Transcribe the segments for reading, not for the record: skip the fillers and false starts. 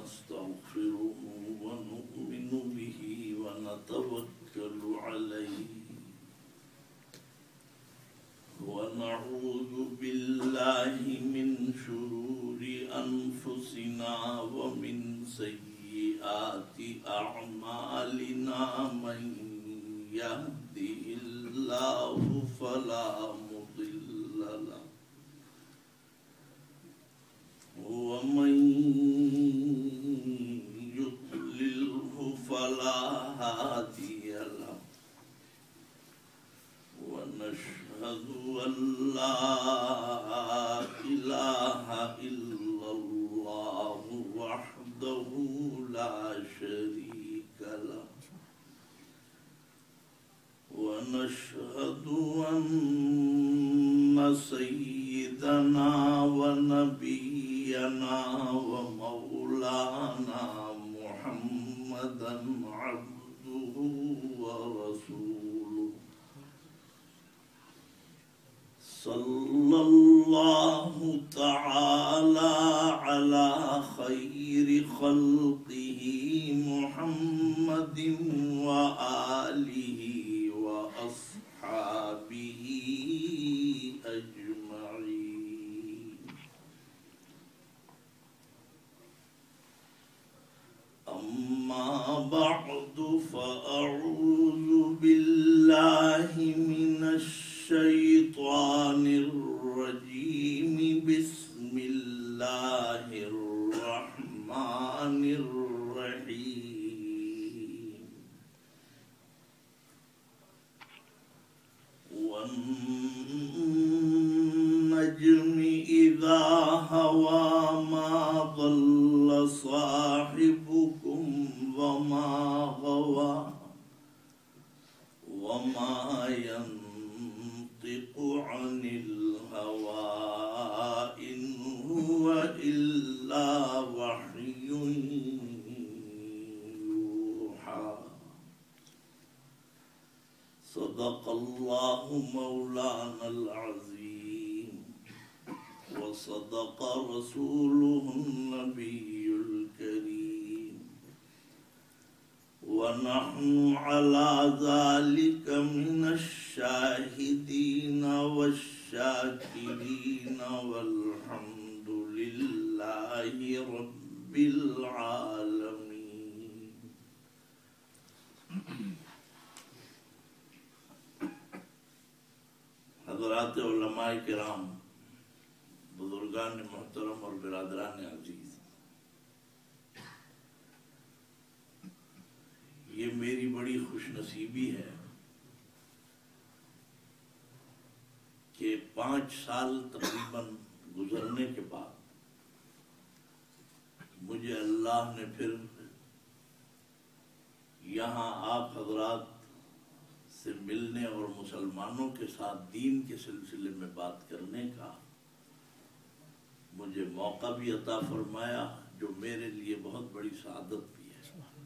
ونستغفره ونؤمن به ونتوكل عليه ونعوذ بالله من شرور أنفسنا ومن سيئات أعمالنا من يهده الله فلا مضل له ومن يضلله فلا هادي له ونشهد أن لا إله إلا الله وحده لا شريك له ونشهد أن سيدنا ونبينا ومولانا محمدا عبده ورسوله صلى الله تعالى على خير خلقه محمد وآله وأصحابه أجمعين أما بعد فأعوذ بالله من الشيطان الرجيم بسم الله الرحمن الرحيم والنجم إذا هوى ما ضل صاحبكم وما غوى وما ينطق عن الهوى إن هو إلا وحي يوحى صدق الله مولانا العظيم وصدق رسوله النبي الكريم ونحن على ذلك من الشاهدين والشاكرين والحمد لله رب العالمين. حضرات علماء کرام، بزرگان محترم اور برادران عزیز، یہ میری بڑی خوش نصیبی ہے کہ 5 سال تقریباً گزرنے کے بعد مجھے اللہ نے پھر یہاں آپ حضرات سے ملنے اور مسلمانوں کے ساتھ دین کے سلسلے میں بات کرنے کا مجھے موقع بھی عطا فرمایا، جو میرے لیے بہت بڑی سعادت بھی ہے۔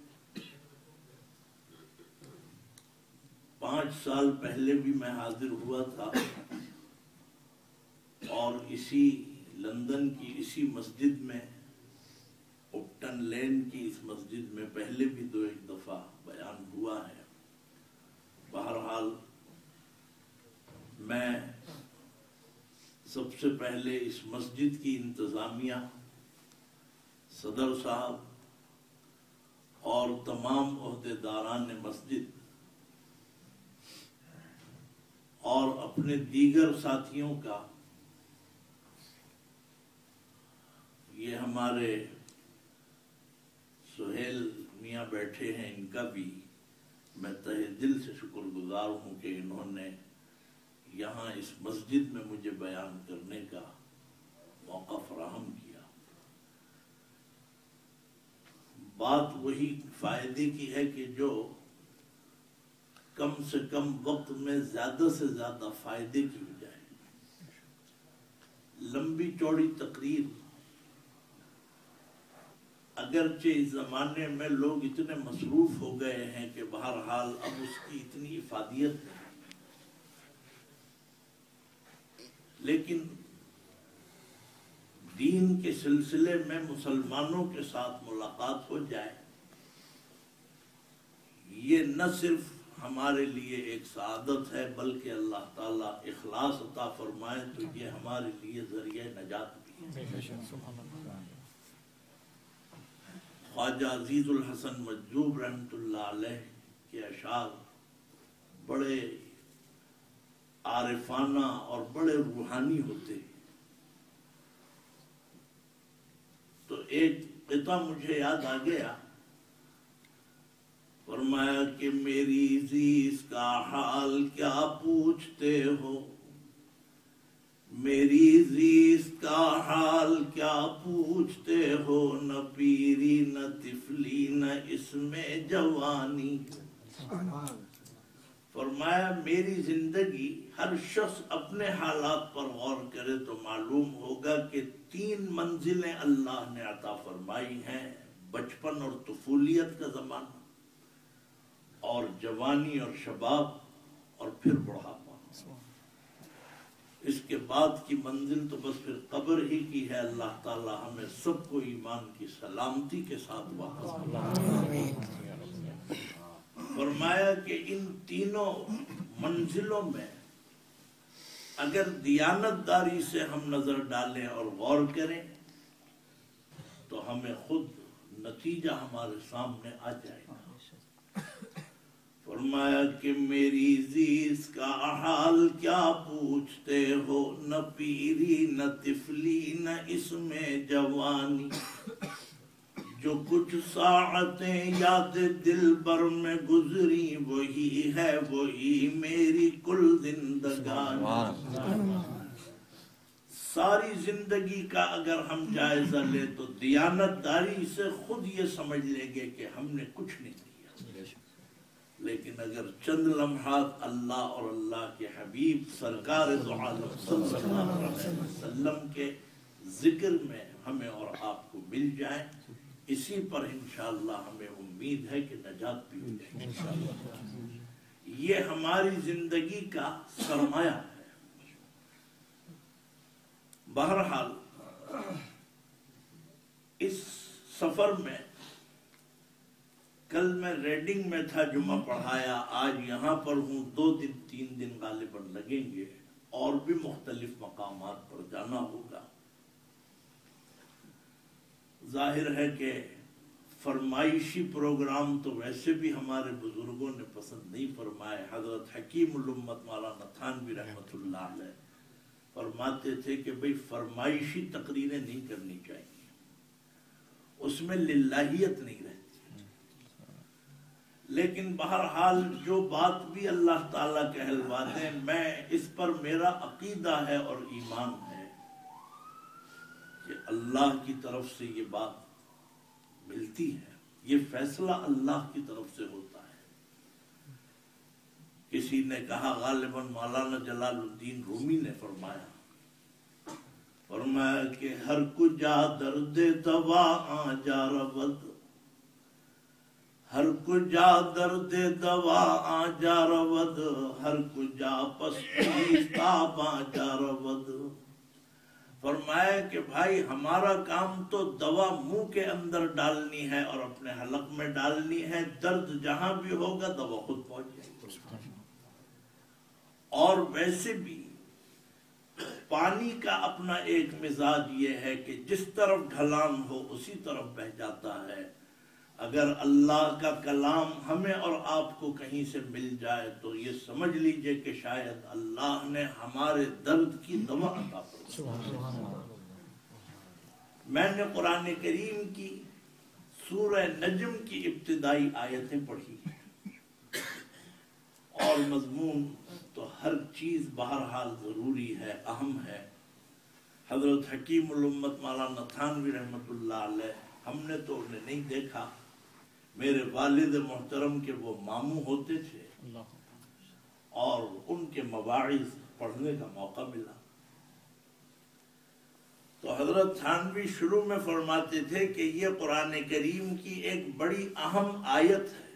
5 سال پہلے بھی میں حاضر ہوا تھا اور اسی لندن کی اسی مسجد میں، اپٹن لین کی اس مسجد میں پہلے بھی 2-1 دفعہ بیان ہوا ہے۔ بہرحال میں سب سے پہلے اس مسجد کی انتظامیہ، صدر صاحب اور تمام عہدیداران مسجد اور اپنے دیگر ساتھیوں کا، یہ ہمارے سہیل میاں بیٹھے ہیں، ان کا بھی میں تہہ دل سے شکر گزار ہوں کہ انہوں نے یہاں اس مسجد میں مجھے بیان کرنے کا موقع فراہم کیا۔ بات وہی فائدے کی ہے کہ جو کم سے کم وقت میں زیادہ سے زیادہ فائدے کی ہو جائے۔ لمبی چوڑی تقریر اگرچہ اس زمانے میں لوگ اتنے مصروف ہو گئے ہیں کہ بہرحال اب اس کی اتنی افادیت نہیں، لیکن دین کے سلسلے میں مسلمانوں کے ساتھ ملاقات ہو جائے، یہ نہ صرف ہمارے لیے ایک سعادت ہے بلکہ اللہ تعالیٰ اخلاص عطا فرمائے تو یہ ہمارے لیے ذریعہ نجات بھی ہے۔ خواجہ عزیز الحسن مجذوب رحمۃ اللہ علیہ کے اشعار بڑے عارفانہ اور بڑے روحانی ہوتے ہیں۔ تو ایک قطعہ مجھے یاد آ گیا، فرمایا کہ میری عزیز کا حال کیا پوچھتے ہو، میری عزیز کا حال کیا پوچھتے ہو، نہ پیری نہ طفلی نہ اس میں جوانی۔ فرمایا میری زندگی، ہر شخص اپنے حالات پر غور کرے تو معلوم ہوگا کہ 3 منزلیں اللہ نے عطا فرمائی ہیں، بچپن اور طفولیت کا زمانہ، اور جوانی اور شباب، اور پھر بڑھاپا۔ اس کے بعد کی منزل تو بس پھر قبر ہی کی ہے۔ اللہ تعالی ہمیں سب کو ایمان کی سلامتی کے ساتھ واپس۔ فرمایا کہ ان تینوں منزلوں میں اگر دیانتداری سے ہم نظر ڈالیں اور غور کریں تو ہمیں خود نتیجہ ہمارے سامنے آ جائے گا۔ فرمایا کہ میری عزیز کا حال کیا پوچھتے ہو، نہ پیری نہ طفلی نہ اس میں جوانی، جو کچھ ساعتیں یاد دل بر میں گزری وہی ہے وہی میری کل زندگانی۔ ساری زندگی کا اگر ہم جائزہ لیں تو دیانتداری سے خود یہ سمجھ لیں گے کہ ہم نے کچھ نہیں کیا، لیکن اگر چند لمحات اللہ اور اللہ کے حبیب سرکار دو عالم صلی اللہ علیہ وسلم کے ذکر میں ہمیں اور آپ کو مل جائیں، اسی پر انشاءاللہ ہمیں امید ہے کہ نجات بھی ہو جائے گی۔ یہ ہماری زندگی کا سرمایہ ہے۔ بہرحال اس سفر میں کل میں ریڈنگ میں تھا، جمعہ پڑھایا، آج یہاں پر ہوں، 2 دن 3 دن غالباً لگیں گے، اور بھی مختلف مقامات پر جانا ہوگا۔ ظاہر ہے کہ فرمائشی پروگرام تو ویسے بھی ہمارے بزرگوں نے پسند نہیں فرمائے۔ حضرت حکیم الامت مولانا تھانوی رحمۃ اللہ علیہ فرماتے تھے کہ بھئی فرمائشی تقریریں نہیں کرنی چاہیے، اس میں للہیت نہیں رہتی۔ لیکن بہرحال جو بات بھی اللہ تعالیٰ کہلوا دیں، میں اس پر میرا عقیدہ ہے اور ایمان ہے کہ اللہ کی طرف سے یہ بات ملتی ہے، یہ فیصلہ اللہ کی طرف سے ہوتا ہے۔ کسی نے کہا، غالباً مولانا جلال الدین رومی نے فرمایا کہ ہر کجا درد دوا آ جا رود، ہر کجا درد دوا آ جا رود، ہر کجا پستی تاب آ جا رود۔ فرمایا کہ بھائی ہمارا کام تو دوا منہ کے اندر ڈالنی ہے اور اپنے حلق میں ڈالنی ہے، درد جہاں بھی ہوگا دوا خود پہنچ جائے گی۔ اور ویسے بھی پانی کا اپنا ایک مزاج یہ ہے کہ جس طرف ڈھلان ہو اسی طرف بہہ جاتا ہے۔ اگر اللہ کا کلام ہمیں اور آپ کو کہیں سے مل جائے تو یہ سمجھ لیجئے کہ شاید اللہ نے ہمارے درد کی دوا عطا فرمائی۔ میں نے قرآن کریم کی سورہ نجم کی ابتدائی آیتیں پڑھی اور مضمون تو ہر چیز بہرحال ضروری ہے، اہم ہے۔ حضرت حکیم الامت مولانا تھانوی رحمۃ اللہ علیہ، ہم نے تو انہیں نہیں دیکھا، میرے والد محترم کے وہ ماموں ہوتے تھے اور ان کے مواعظ پڑھنے کا موقع ملا۔ تو حضرت تھانوی شروع میں فرماتے تھے کہ یہ قرآن کریم کی ایک بڑی اہم آیت ہے،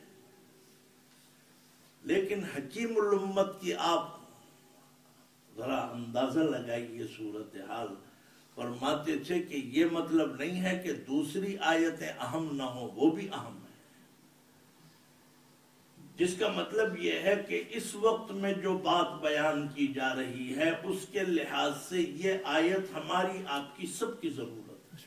لیکن حکیم الامت کی آپ ذرا اندازہ لگائیے صورتحال۔ فرماتے تھے کہ یہ مطلب نہیں ہے کہ دوسری آیتیں اہم نہ ہوں، وہ بھی اہم ہیں، جس کا مطلب یہ ہے کہ اس وقت میں جو بات بیان کی جا رہی ہے اس کے لحاظ سے یہ آیت ہماری آپ کی سب کی ضرورت ہے۔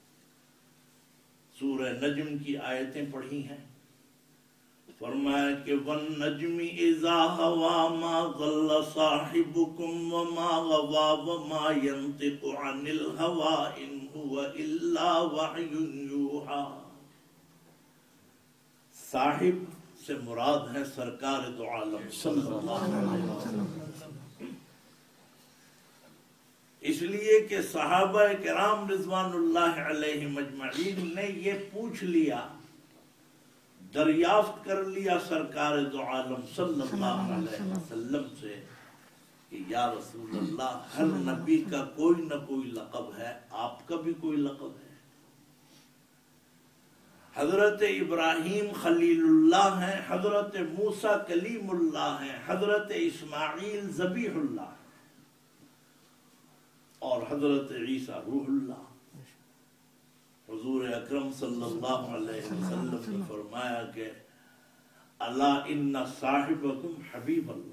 سورہ نجم کی آیتیں پڑھی ہیں، فرمایا کہ وَالنَّجْمِ إِذَا هَوَى مَا ضَلَّ صَاحِبُكُمْ وَمَا غَوَى وَمَا يَنطِقُ عَنِ الْهَوَىٰ إِنْ هُوَ إِلَّا وَحْيٌ يُوحَىٰ۔ صاحب سے مراد ہے سرکار دو عالم صلی اللہ علیہ وسلم، اس لیے کہ صحابہ کرام رضوان اللہ علیہم اجمعین نے یہ پوچھ لیا، دریافت کر لیا سرکار دو عالم صلی اللہ علیہ وسلم سے کہ یا رسول اللہ، ہر نبی کا کوئی نہ کوئی لقب ہے، آپ کا بھی کوئی لقب ہے۔ حضرت ابراہیم خلیل اللہ ہیں، حضرت موسیٰ کلیم اللہ ہیں، حضرت اسماعیل ذبیح اللہ اور حضرت عیسیٰ روح اللہ۔ حضور اکرم صلی اللہ علیہ وسلم نے فرمایا کہ الا ان صاحبکم حبیب اللہ،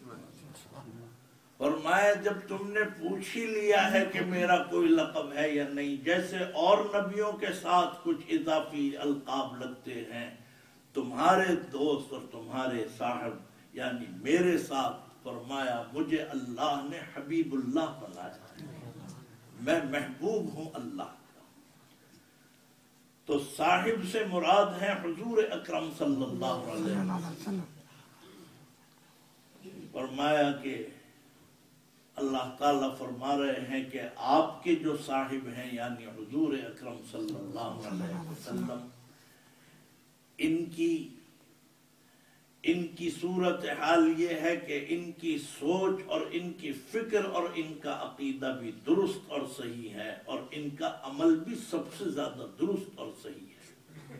فرمایا جب تم نے پوچھ ہی لیا ہے کہ میرا کوئی لقب ہے یا نہیں، جیسے اور نبیوں کے ساتھ کچھ اضافی القاب لگتے ہیں، تمہارے دوست اور تمہارے صاحب یعنی میرے ساتھ، فرمایا مجھے اللہ نے حبیب اللہ بنایا ہے، میں محبوب ہوں اللہ کا۔ تو صاحب سے مراد ہے حضور اکرم صلی اللہ علیہ وسلم۔ فرمایا کہ اللہ تعالیٰ فرما رہے ہیں کہ آپ کے جو صاحب ہیں یعنی حضور اکرم صلی اللہ علیہ وسلم، ان کی صورتحال یہ ہے کہ ان کی سوچ اور ان کی فکر اور ان کا عقیدہ بھی درست اور صحیح ہے، اور ان کا عمل بھی سب سے زیادہ درست اور صحیح ہے۔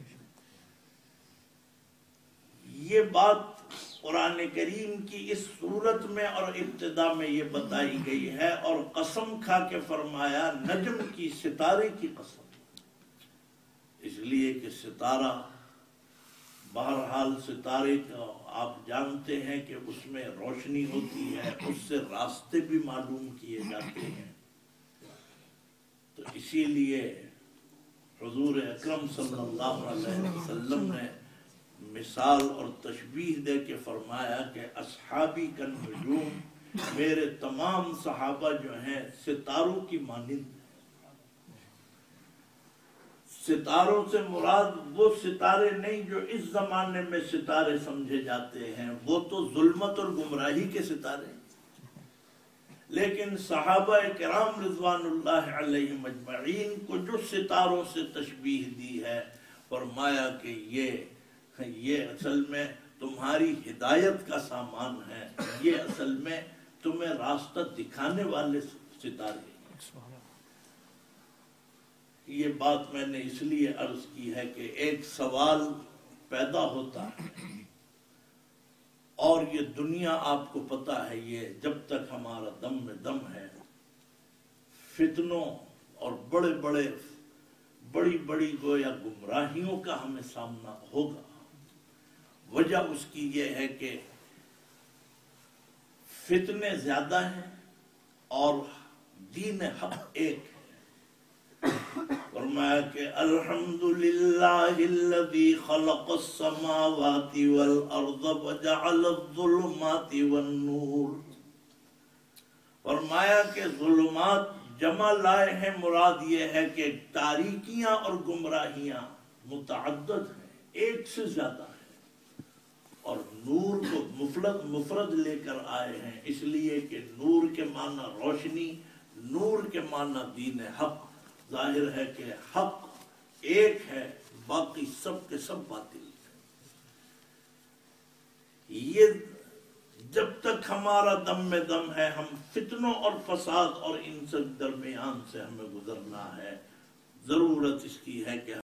یہ بات قرآن کریم کی اس صورت میں اور ابتدا میں یہ بتائی گئی ہے، اور قسم کھا کے فرمایا نجم کی، ستارے کی قسم، اس لیے کہ ستارہ بہرحال ستارے کا آپ جانتے ہیں کہ اس میں روشنی ہوتی ہے، اس سے راستے بھی معلوم کیے جاتے ہیں۔ تو اسی لیے حضور اکرم صلی اللہ علیہ وسلم نے مثال اور تشبیہ دے کے فرمایا کہ اصحابی کالنجوم، میرے تمام صحابہ جو ہیں ستاروں کی مانند۔ ستاروں سے مراد وہ ستارے نہیں جو اس زمانے میں ستارے سمجھے جاتے ہیں، وہ تو ظلمت اور گمراہی کے ستارے، لیکن صحابہ کرام رضوان اللہ علیہم اجمعین کو جو ستاروں سے تشبیہ دی ہے، فرمایا کہ یہ اصل میں تمہاری ہدایت کا سامان ہے، یہ اصل میں تمہیں راستہ دکھانے والے ستارے ہیں۔ یہ بات میں نے اس لیے عرض کی ہے کہ ایک سوال پیدا ہوتا ہے، اور یہ دنیا آپ کو پتا ہے، یہ جب تک ہمارا دم میں دم ہے، فتنوں اور بڑی بڑی گویا گمراہیوں کا ہمیں سامنا ہوگا۔ وجہ اس کی یہ ہے کہ فتنے زیادہ ہیں اور دین حق ایک ہے۔ فرمایا کہ الحمدللہ الذی خلق السماوات والارض وجعل الظلمات والنور، فرمایا کہ ظلمات جمع لائے ہیں، مراد یہ ہے کہ تاریکیاں اور گمراہیاں متعدد ہیں، ایک سے زیادہ ہیں، اور نور کو مفرد لے کر آئے ہیں، اس لیے کہ نور کے معنی روشنی، نور کے معنی دین حق۔ ظاہر ہے کہ حق ایک ہے، باقی سب کے سب باطل ہیں۔ یہ جب تک ہمارا دم میں دم ہے، ہم فتنوں اور فساد اور ان سب درمیان سے ہمیں گزرنا ہے۔ ضرورت اس کی ہے کہ